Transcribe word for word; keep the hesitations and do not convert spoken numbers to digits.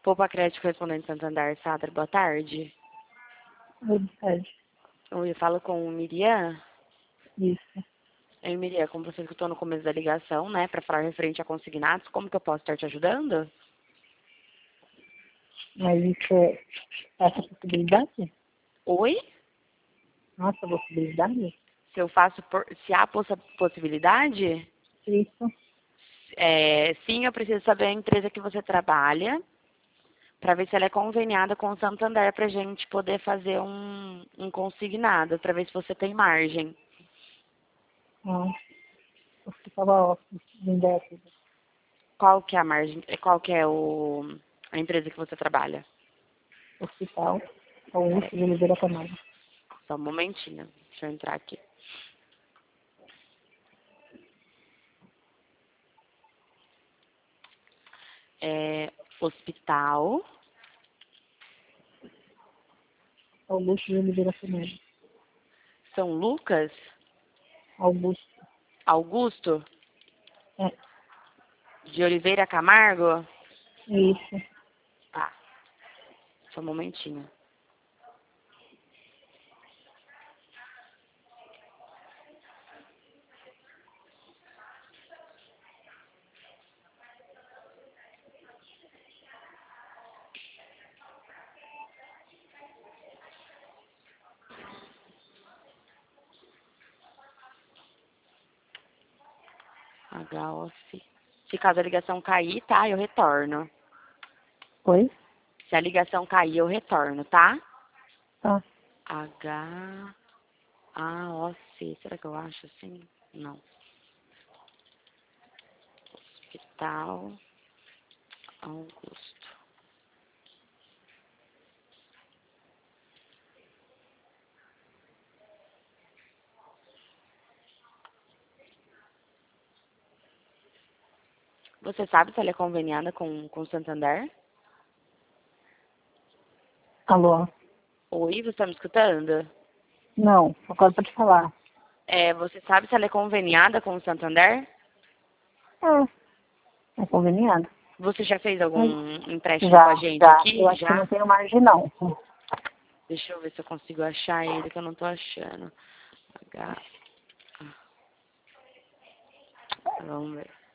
Poupa Crédito Correspondente Santander, Sadra, boa tarde. Boa tarde. Eu falo com o Miriam. Isso. Eu, Miriam, como você escutou no começo da ligação, né, para falar referente a consignados, como que eu posso estar te ajudando? Mas isso é essa possibilidade? Oi? Nossa, possibilidade? Se eu faço, por, se há possa, possibilidade? Isso. É, sim, eu preciso saber a empresa que você trabalha, para ver se ela é conveniada com o Santander, para a gente poder fazer um, um consignado, para ver se você tem margem. Ah, hospital ótimo. Indécimo. Qual que é a margem, qual que é o, a empresa que você trabalha? Hospital Augusto de Oliveira Camargo. Só um momentinho, deixa eu entrar aqui. É, hospital Augusto de Oliveira Camargo. São Lucas? Augusto. Augusto? É. De Oliveira Camargo? Isso. Tá, só um momentinho. H O F. Se caso a ligação cair, tá? Eu retorno. Oi? Se a ligação cair, eu retorno, tá? Tá. H A O C. Será que eu acho assim? Não. Hospital Augusto. Você sabe se ela é conveniada com com o Santander? Alô? Oi, você tá me escutando? Não, agora pode falar. É, você sabe se ela é conveniada com o Santander? É, é conveniado. Você já fez algum Hum. empréstimo com a Já, gente já. aqui? Eu acho que Já? não tenho margem, não. Deixa eu ver se eu consigo achar ele, que eu não tô achando. H... Vamos ver.